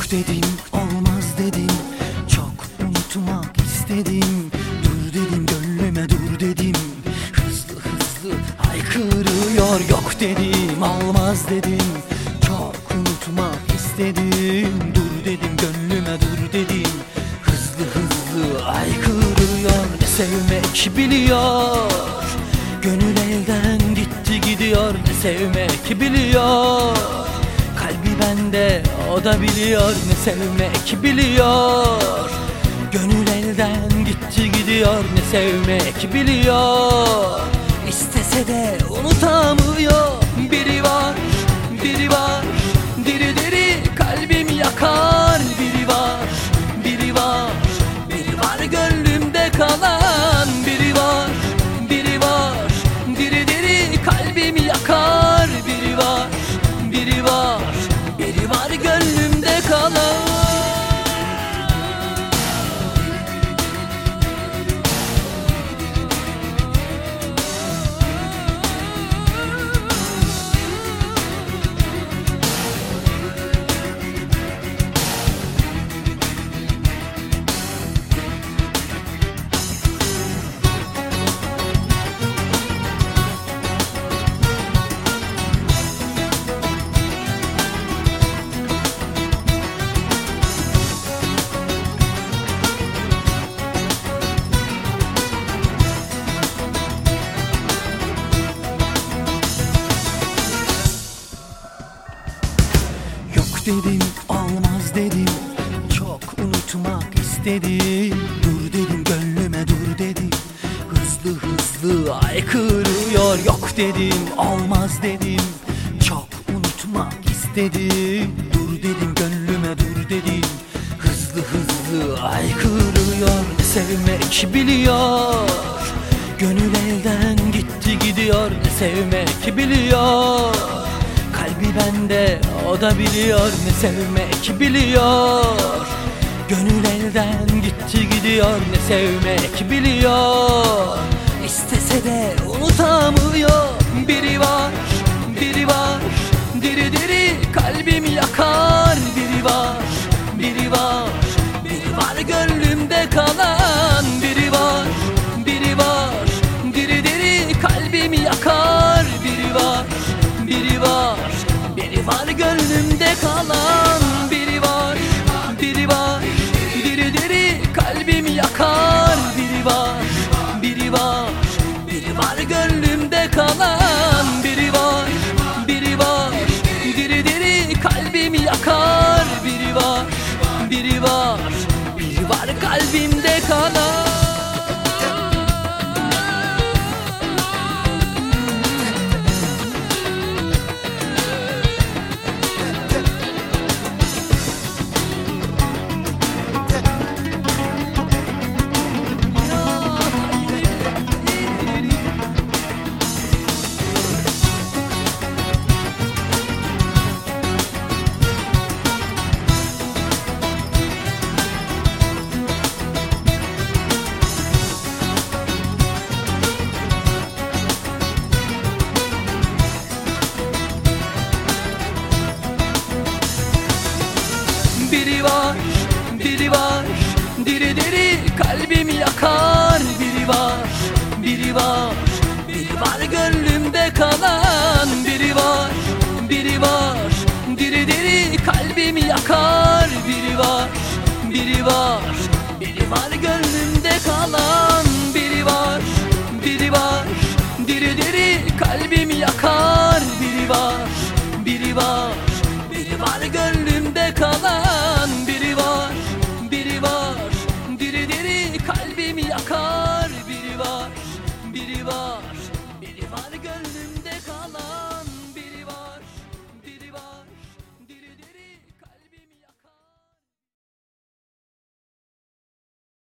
dedim, olmaz dedim, çok unutmak istedim. Dur dedim, gönlüme dur dedim, hızlı hızlı haykırıyor. Yok dedim, olmaz dedim, çok unutmak istedim. Dur dedim, gönlüme dur dedim, hızlı hızlı haykırıyor. Ne sevmek biliyor, gönül elden gitti gidiyor. Ne sevmek biliyor, kalbi bende, o da biliyor. Ne sevmek biliyor, gönül elden gitti gidiyor. Ne sevmek biliyor, istese de unutamıyor. Biri var, biri var, diri diri kalbim yakar. Biri var, biri var, biri var gönlümde kalan. Biri var, biri var, diri diri kalbim yakar. Biri var, biri var, biri var gönlümde kalan. Dedim, olmaz dedim, çok unutmak istedim. Dur dedim, gönlüme dur dedim, hızlı hızlı haykırıyor. Yok dedim, olmaz dedim, çok unutmak istedim. Dur dedim, gönlüme dur dedim, hızlı hızlı haykırıyor. Ne sevmek biliyor, gönül elden gitti gidiyor. Ne sevmek biliyor, kalbi bende, o da biliyor. Ne sevmek biliyor, gönül elden gitti gidiyor. Ne sevmek biliyor, istese de unutamıyor. Biri var, biri var, diri diri kalbim yakar. Biri var, biri var, biri var gönlümde kalan. Biri var, biri var, diri diri kalbim yakar. Biri var, biri var, biri var gönlümde kalan. Biri var, biri var, diri diri kalbim yakar. Biri var, biri var, biri var gönlümde kalan. Biri var, biri var, diri diri kalbim yakar. Biri var, biri var, biri var kalbimde kalan. Biri var, biri var, diri diri kalbim yakar. Biri var, biri var, biri var gönlümde kalan. Biri var, biri var, diri diri kalbim yakar. Biri var, biri var, biri var gönlümde kalan. Biri var, biri var, diri diri kalbim yakar.